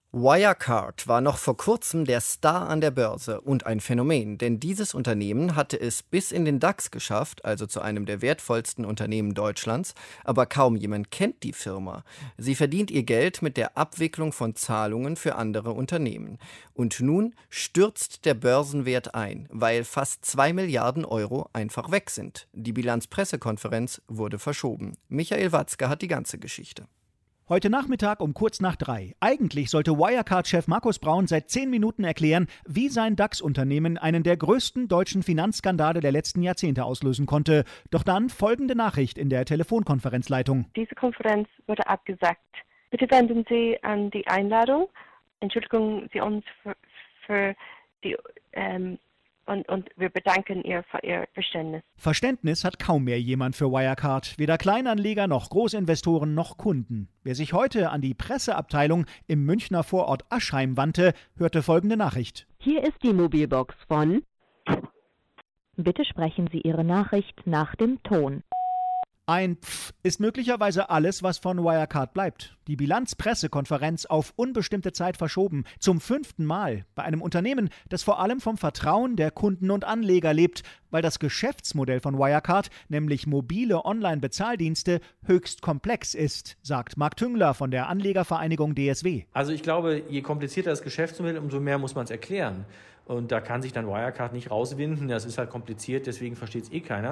Wirecard war noch vor kurzem der Star an der Börse und ein Phänomen, denn dieses Unternehmen hatte es bis in den DAX geschafft, also zu einem der wertvollsten Unternehmen Deutschlands, aber kaum jemand kennt die Firma. Sie verdient ihr Geld mit der Abwicklung von Zahlungen für andere Unternehmen. Und nun stürzt der Börsenwert ein, weil fast zwei Milliarden Euro einfach weg sind. Die Bilanzpressekonferenz wurde verschoben. Michael Watzke hat die ganze Geschichte.
Heute Nachmittag um kurz nach drei. Eigentlich sollte Wirecard-Chef Markus Braun seit zehn Minuten erklären, wie sein DAX-Unternehmen einen der größten deutschen Finanzskandale der letzten Jahrzehnte auslösen konnte. Doch dann folgende Nachricht in der Telefonkonferenzleitung.
Diese Konferenz wurde abgesagt. Bitte wenden Sie an die Einladung. Entschuldigen Sie uns für, für die... Ähm Und, und wir bedanken ihr für Ihr Verständnis.
Verständnis hat kaum mehr jemand für Wirecard. Weder Kleinanleger noch Großinvestoren noch Kunden. Wer sich heute an die Presseabteilung im Münchner Vorort Aschheim wandte, hörte folgende Nachricht.
Hier ist die Mobilbox von... Bitte sprechen Sie Ihre Nachricht nach dem Ton.
Ein Pfff ist möglicherweise alles, was von Wirecard bleibt. Die Bilanzpressekonferenz auf unbestimmte Zeit verschoben, zum fünften Mal, bei einem Unternehmen, das vor allem vom Vertrauen der Kunden und Anleger lebt, weil das Geschäftsmodell von Wirecard, nämlich mobile Online-Bezahldienste, höchst komplex ist, sagt Marc Tüngler von der Anlegervereinigung D S W.
Also ich glaube, je komplizierter das Geschäftsmodell, umso mehr muss man es erklären. Und da kann sich dann Wirecard nicht rauswinden, das ist halt kompliziert, deswegen versteht es eh keiner.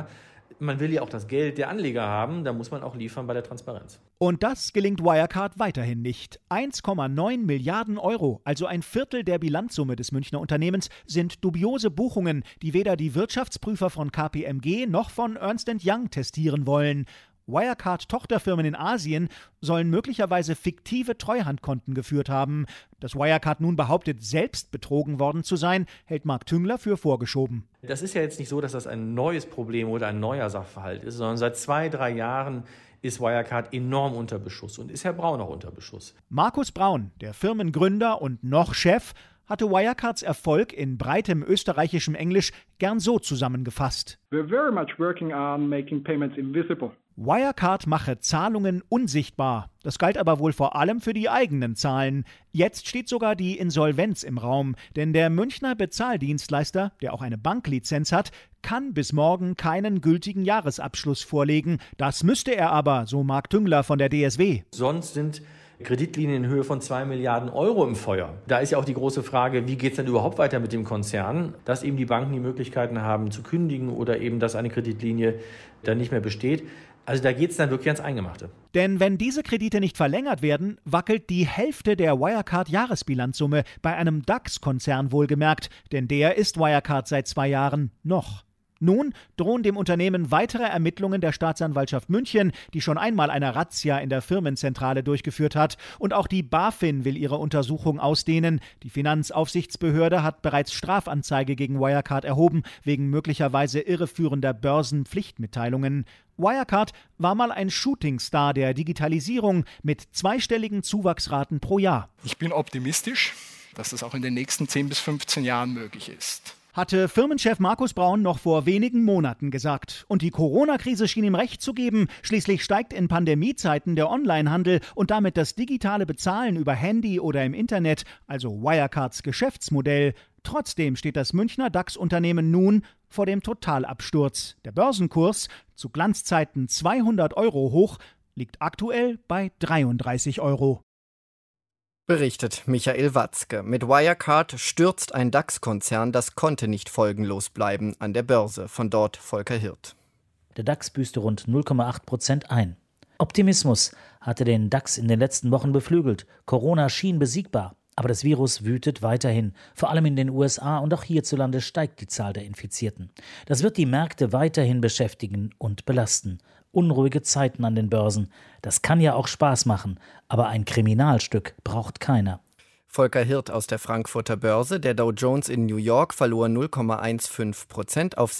Man will ja auch das Geld der Anleger haben, da muss man auch liefern bei der Transparenz.
Und das gelingt Wirecard weiterhin nicht. eins Komma neun Milliarden Euro, also ein Viertel der Bilanzsumme des Münchner Unternehmens, sind dubiose Buchungen, die weder die Wirtschaftsprüfer von K P M G noch von Ernst and Young testieren wollen. Wirecard-Tochterfirmen in Asien sollen möglicherweise fiktive Treuhandkonten geführt haben. Dass Wirecard nun behauptet, selbst betrogen worden zu sein, hält Marc Tüngler für vorgeschoben.
Das ist ja jetzt nicht so, dass das ein neues Problem oder ein neuer Sachverhalt ist, sondern seit zwei, drei Jahren ist Wirecard enorm unter Beschuss und ist Herr Braun auch unter Beschuss.
Markus Braun, der Firmengründer und noch Chef, hatte Wirecards Erfolg in breitem österreichischem Englisch gern so zusammengefasst.
We're very much working on making payments invisible.
Wirecard mache Zahlungen unsichtbar. Das galt aber wohl vor allem für die eigenen Zahlen. Jetzt steht sogar die Insolvenz im Raum, denn der Münchner Bezahldienstleister, der auch eine Banklizenz hat, kann bis morgen keinen gültigen Jahresabschluss vorlegen. Das müsste er aber, so Marc Tüngler von der D S W.
Sonst sind Kreditlinien in Höhe von zwei Milliarden Euro im Feuer. Da ist ja auch die große Frage, wie geht es denn überhaupt weiter mit dem Konzern, dass eben die Banken die Möglichkeiten haben zu kündigen oder eben, dass eine Kreditlinie dann nicht mehr besteht. Also da geht es dann wirklich ans Eingemachte.
Denn wenn diese Kredite nicht verlängert werden, wackelt die Hälfte der Wirecard-Jahresbilanzsumme bei einem DAX-Konzern wohlgemerkt, denn der ist Wirecard seit zwei Jahren noch. Nun drohen dem Unternehmen weitere Ermittlungen der Staatsanwaltschaft München, die schon einmal eine Razzia in der Firmenzentrale durchgeführt hat. Und auch die BaFin will ihre Untersuchung ausdehnen. Die Finanzaufsichtsbehörde hat bereits Strafanzeige gegen Wirecard erhoben, wegen möglicherweise irreführender Börsenpflichtmitteilungen. Wirecard war mal ein Shootingstar der Digitalisierung mit zweistelligen Zuwachsraten pro Jahr.
Ich bin optimistisch, dass das auch in den nächsten zehn bis fünfzehn Jahren möglich ist.
Hatte Firmenchef Markus Braun noch vor wenigen Monaten gesagt. Und die Corona-Krise schien ihm recht zu geben. Schließlich steigt in Pandemiezeiten der Onlinehandel und damit das digitale Bezahlen über Handy oder im Internet, also Wirecards Geschäftsmodell. Trotzdem steht das Münchner DAX-Unternehmen nun vor dem Totalabsturz. Der Börsenkurs, zu Glanzzeiten zweihundert Euro hoch, liegt aktuell bei dreiunddreißig Euro.
Berichtet Michael Watzke. Mit Wirecard stürzt ein DAX-Konzern, das konnte nicht folgenlos bleiben an der Börse. Von dort Volker Hirt.
Der DAX büßte rund null Komma acht Prozent ein. Optimismus hatte den DAX in den letzten Wochen beflügelt. Corona schien besiegbar. Aber das Virus wütet weiterhin. Vor allem in den U S A und auch hierzulande steigt die Zahl der Infizierten. Das wird die Märkte weiterhin beschäftigen und belasten. Unruhige Zeiten an den Börsen. Das kann ja auch Spaß machen, aber ein Kriminalstück braucht keiner.
Volker Hirt aus der Frankfurter Börse. Der Dow Jones in New York verlor null Komma fünfzehn Prozent auf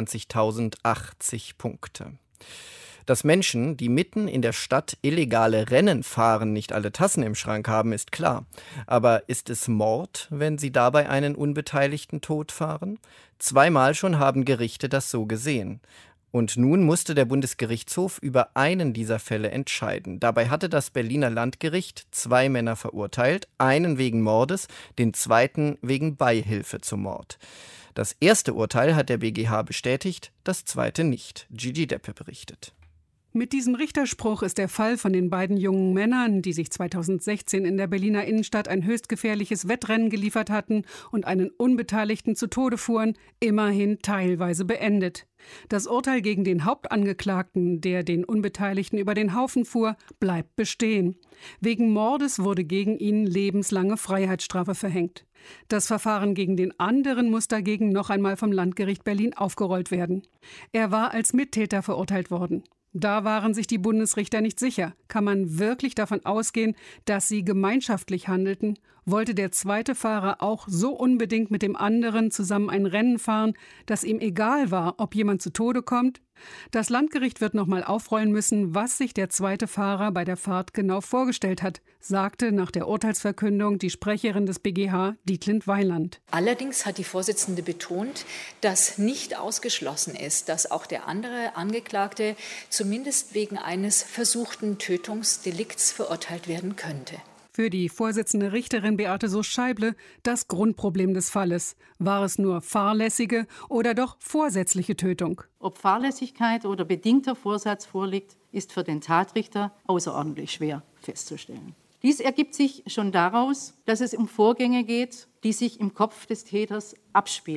sechsundzwanzigtausendachtzig Punkte. Dass Menschen, die mitten in der Stadt illegale Rennen fahren, nicht alle Tassen im Schrank haben, ist klar. Aber ist es Mord, wenn sie dabei einen Unbeteiligten totfahren? Zweimal schon haben Gerichte das so gesehen. Und nun musste der Bundesgerichtshof über einen dieser Fälle entscheiden. Dabei hatte das Berliner Landgericht zwei Männer verurteilt, einen wegen Mordes, den zweiten wegen Beihilfe zum Mord. Das erste Urteil hat der B G H bestätigt, das zweite nicht. Gigi Deppe berichtet.
Mit diesem Richterspruch ist der Fall von den beiden jungen Männern, die sich zweitausendsechzehn in der Berliner Innenstadt ein höchst gefährliches Wettrennen geliefert hatten und einen Unbeteiligten zu Tode fuhren, immerhin teilweise beendet. Das Urteil gegen den Hauptangeklagten, der den Unbeteiligten über den Haufen fuhr, bleibt bestehen. Wegen Mordes wurde gegen ihn lebenslange Freiheitsstrafe verhängt. Das Verfahren gegen den anderen muss dagegen noch einmal vom Landgericht Berlin aufgerollt werden. Er war als Mittäter verurteilt worden. Da waren sich die Bundesrichter nicht sicher. Kann man wirklich davon ausgehen, dass sie gemeinschaftlich handelten? Wollte der zweite Fahrer auch so unbedingt mit dem anderen zusammen ein Rennen fahren, dass ihm egal war, ob jemand zu Tode kommt? Das Landgericht wird noch mal aufrollen müssen, was sich der zweite Fahrer bei der Fahrt genau vorgestellt hat, sagte nach der Urteilsverkündung die Sprecherin des B G H, Dietlind Weiland.
Allerdings hat die Vorsitzende betont, dass nicht ausgeschlossen ist, dass auch der andere Angeklagte zumindest wegen eines versuchten Tötungsdelikts verurteilt werden könnte.
Für die Vorsitzende Richterin Beate Soos-Scheible das Grundproblem des Falles. War es nur fahrlässige oder doch vorsätzliche Tötung?
Ob Fahrlässigkeit oder bedingter Vorsatz vorliegt, ist für den Tatrichter außerordentlich schwer festzustellen. Dies ergibt sich schon daraus, dass es um Vorgänge geht, die sich im Kopf des Täters abspielen.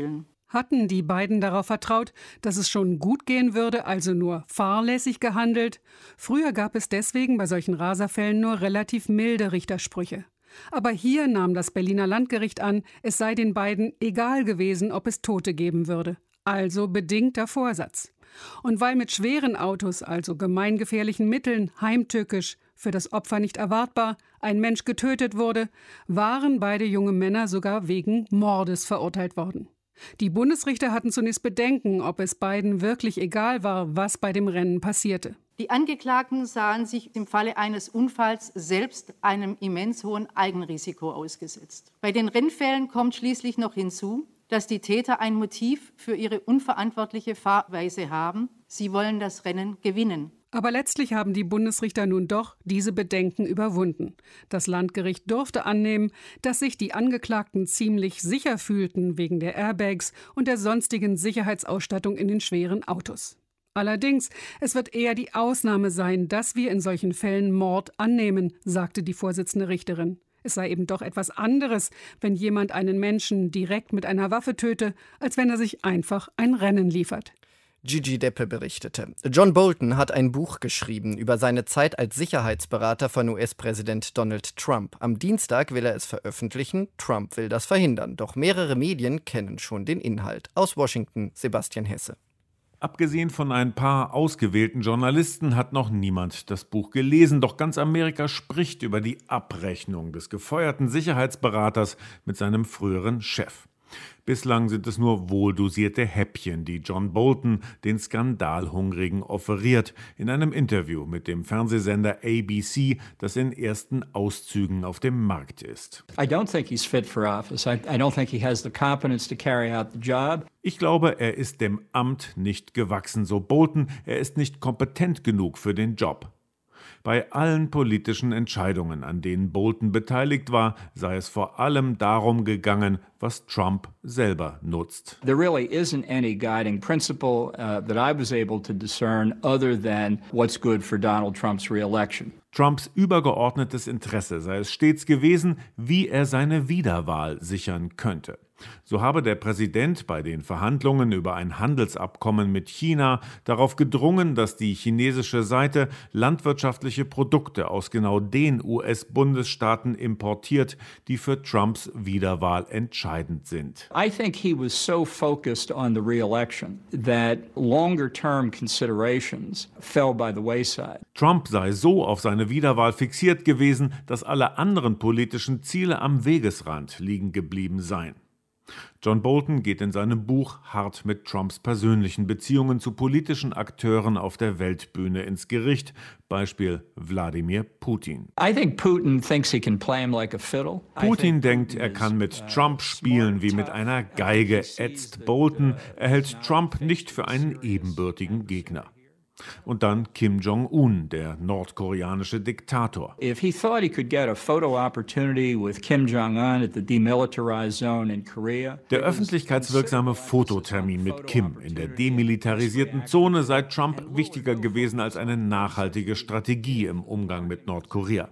Hatten die beiden darauf vertraut, dass es schon gut gehen würde, also nur fahrlässig gehandelt? Früher gab es deswegen bei solchen Raserfällen nur relativ milde Richtersprüche. Aber hier nahm das Berliner Landgericht an, es sei den beiden egal gewesen, ob es Tote geben würde. Also bedingter Vorsatz. Und weil mit schweren Autos, also gemeingefährlichen Mitteln, heimtückisch, für das Opfer nicht erwartbar, ein Mensch getötet wurde, waren beide junge Männer sogar wegen Mordes verurteilt worden. Die Bundesrichter hatten zunächst Bedenken, ob es beiden wirklich egal war, was bei dem Rennen passierte.
Die Angeklagten sahen sich im Falle eines Unfalls selbst einem immens hohen Eigenrisiko ausgesetzt. Bei den Rennfällen kommt schließlich noch hinzu, dass die Täter ein Motiv für ihre unverantwortliche Fahrweise haben. Sie wollen das Rennen gewinnen.
Aber letztlich haben die Bundesrichter nun doch diese Bedenken überwunden. Das Landgericht durfte annehmen, dass sich die Angeklagten ziemlich sicher fühlten wegen der Airbags und der sonstigen Sicherheitsausstattung in den schweren Autos. Allerdings, es wird eher die Ausnahme sein, dass wir in solchen Fällen Mord annehmen, sagte die Vorsitzende Richterin. Es sei eben doch etwas anderes, wenn jemand einen Menschen direkt mit einer Waffe töte, als wenn er sich einfach ein Rennen liefert.
Gigi Deppe berichtete. John Bolton hat ein Buch geschrieben über seine Zeit als Sicherheitsberater von U S-Präsident Donald Trump. Am Dienstag will er es veröffentlichen. Trump will das verhindern. Doch mehrere Medien kennen schon den Inhalt. Aus Washington, Sebastian Hesse.
Abgesehen von ein paar ausgewählten Journalisten hat noch niemand das Buch gelesen. Doch ganz Amerika spricht über die Abrechnung des gefeuerten Sicherheitsberaters mit seinem früheren Chef. Bislang sind es nur wohldosierte Häppchen, die John Bolton den Skandalhungrigen offeriert, in einem Interview mit dem Fernsehsender A B C, das in ersten Auszügen auf dem Markt ist.
I don't think he's fit for office. I, I don't think he has the competence to carry out the job.
Ich glaube, er ist dem Amt nicht gewachsen, so Bolton. Er ist nicht kompetent genug für den Job. Bei allen politischen Entscheidungen, an denen Bolton beteiligt war, sei es vor allem darum gegangen, was Trump selber nutzt.
There really isn't any guiding principle uh, that I was able to discern other than what's good for Donald Trump's re-election.
Trumps übergeordnetes Interesse sei es stets gewesen, wie er seine Wiederwahl sichern könnte. So habe der Präsident bei den Verhandlungen über ein Handelsabkommen mit China darauf gedrungen, dass die chinesische Seite landwirtschaftliche Produkte aus genau den U S-Bundesstaaten importiert, die für Trumps Wiederwahl entscheidend sind.
I think he was so focused on the re-election that longer-term considerations fell by the wayside.
Trump sei so auf seine Wiederwahl fixiert gewesen, dass alle anderen politischen Ziele am Wegesrand liegen geblieben seien. John Bolton geht in seinem Buch hart mit Trumps persönlichen Beziehungen zu politischen Akteuren auf der Weltbühne ins Gericht, Beispiel Wladimir Putin.
I think Putin thinks he can play him like a fiddle.
Putin denkt, er kann mit Trump spielen wie mit einer Geige, ätzt Bolton. Er hält Trump nicht für einen ebenbürtigen Gegner. Und dann Kim Jong-un, der nordkoreanische Diktator.
If he thought he could get a photo opportunity with Kim Jong-un at the demilitarized zone in Korea.
Der öffentlichkeitswirksame Fototermin mit Kim in der demilitarisierten Zone sei Trump wichtiger gewesen als eine nachhaltige Strategie im Umgang mit Nordkorea.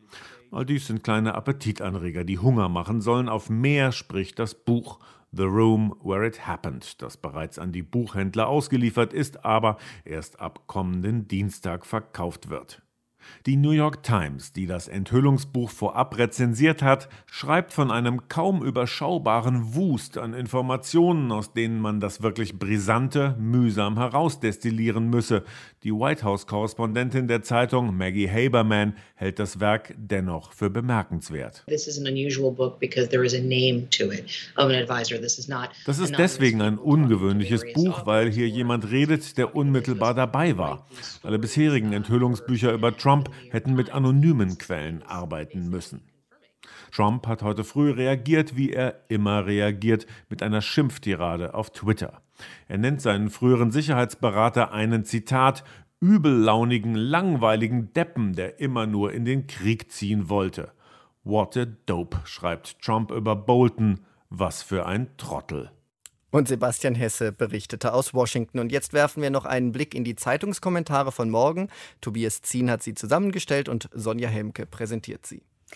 All dies sind kleine Appetitanreger, die Hunger machen sollen. Auf mehr spricht das Buch The Room Where It Happened, das bereits an die Buchhändler ausgeliefert ist, aber erst ab kommenden Dienstag verkauft wird. Die New York Times, die das Enthüllungsbuch vorab rezensiert hat, schreibt von einem kaum überschaubaren Wust an Informationen, aus denen man das wirklich Brisante mühsam herausdestillieren müsse. Die White House-Korrespondentin der Zeitung, Maggie Haberman, hält das Werk dennoch für bemerkenswert.
Das ist
deswegen ein ungewöhnliches Buch, weil hier jemand redet, der unmittelbar dabei war. Alle bisherigen Enthüllungsbücher über Trump hätten mit anonymen Quellen arbeiten müssen. Trump hat heute früh reagiert, wie er immer reagiert, mit einer Schimpftirade auf Twitter. Er nennt seinen früheren Sicherheitsberater einen, Zitat, übellaunigen, langweiligen Deppen, der immer nur in den Krieg ziehen wollte. What a dope, schreibt Trump über Bolton. Was für ein Trottel.
Und Sebastian Hesse berichtete aus Washington. Und jetzt werfen wir noch einen Blick in die Zeitungskommentare von morgen. Tobias Zien hat sie zusammengestellt und Sonja Helmke präsentiert sie.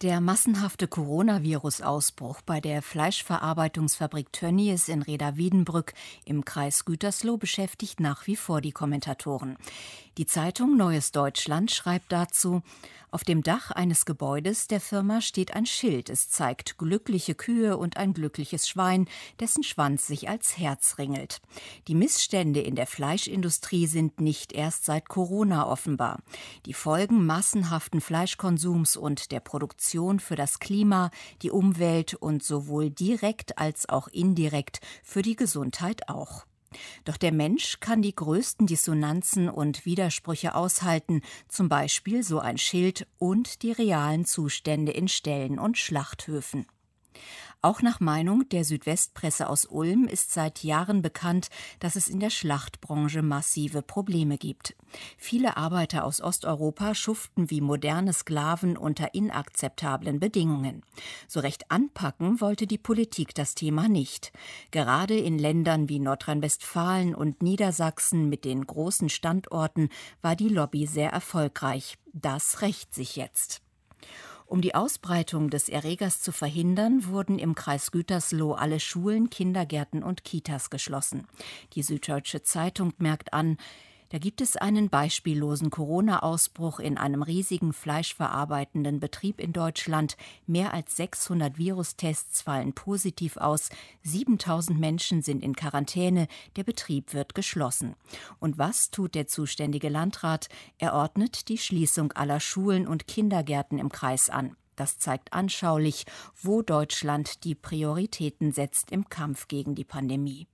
Der massenhafte Coronavirus-Ausbruch bei der Fleischverarbeitungsfabrik Tönnies in Reda-Wiedenbrück im Kreis Gütersloh beschäftigt nach wie vor die Kommentatoren. Die Zeitung Neues Deutschland schreibt dazu: Auf dem Dach eines Gebäudes der Firma steht ein Schild. Es zeigt glückliche Kühe und ein glückliches Schwein, dessen Schwanz sich als Herz ringelt. Die Missstände in der Fleischindustrie sind nicht erst seit Corona offenbar. Die Folgen massenhaften Fleischkonsums und der Produktion für das Klima, die Umwelt und sowohl direkt als auch indirekt für die Gesundheit auch. Doch der Mensch kann die größten Dissonanzen und Widersprüche aushalten, zum Beispiel so ein Schild und die realen Zustände in Ställen und Schlachthöfen. Auch nach Meinung der Südwestpresse aus Ulm ist seit Jahren bekannt, dass es in der Schlachtbranche massive Probleme gibt. Viele Arbeiter aus Osteuropa schuften wie moderne Sklaven unter inakzeptablen Bedingungen. So recht anpacken wollte die Politik das Thema nicht. Gerade in Ländern wie Nordrhein-Westfalen und Niedersachsen mit den großen Standorten war die Lobby sehr erfolgreich. Das rächt sich jetzt. Um die Ausbreitung des Erregers zu verhindern, wurden im Kreis Gütersloh alle Schulen, Kindergärten und Kitas geschlossen. Die Süddeutsche Zeitung merkt an, da gibt es einen beispiellosen Corona-Ausbruch in einem riesigen fleischverarbeitenden Betrieb in Deutschland. Mehr als sechshundert Virustests fallen positiv aus, siebentausend Menschen sind in Quarantäne, der Betrieb wird geschlossen. Und was tut der zuständige Landrat? Er ordnet die Schließung aller Schulen und Kindergärten im Kreis an. Das zeigt anschaulich, wo Deutschland die Prioritäten setzt im Kampf gegen die Pandemie.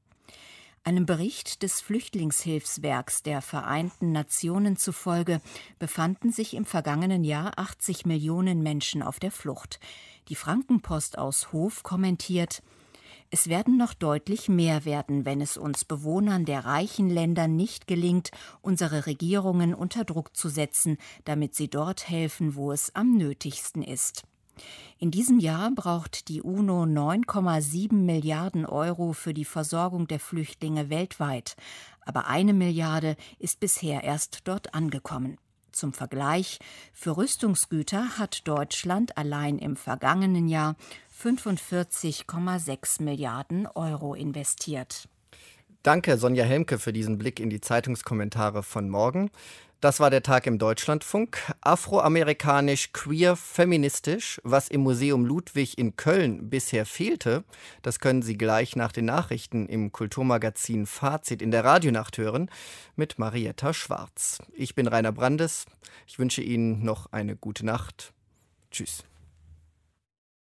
Einem Bericht des Flüchtlingshilfswerks der Vereinten Nationen zufolge befanden sich im vergangenen Jahr achtzig Millionen Menschen auf der Flucht. Die Frankenpost aus Hof kommentiert: Es werden noch deutlich mehr werden, wenn es uns Bewohnern der reichen Länder nicht gelingt, unsere Regierungen unter Druck zu setzen, damit sie dort helfen, wo es am nötigsten ist. In diesem Jahr braucht die UNO neun Komma sieben Milliarden Euro für die Versorgung der Flüchtlinge weltweit. Aber eine Milliarde ist bisher erst dort angekommen. Zum Vergleich: Für Rüstungsgüter hat Deutschland allein im vergangenen Jahr fünfundvierzig Komma sechs Milliarden Euro investiert.
Danke, Sonja Helmke, für diesen Blick in die Zeitungskommentare von morgen. Das war der Tag im Deutschlandfunk. Afroamerikanisch, queer, feministisch, was im Museum Ludwig in Köln bisher fehlte, das können Sie gleich nach den Nachrichten im Kulturmagazin Fazit in der Radionacht hören mit Marietta Schwarz. Ich bin Rainer Brandes. Ich wünsche Ihnen noch eine gute Nacht. Tschüss.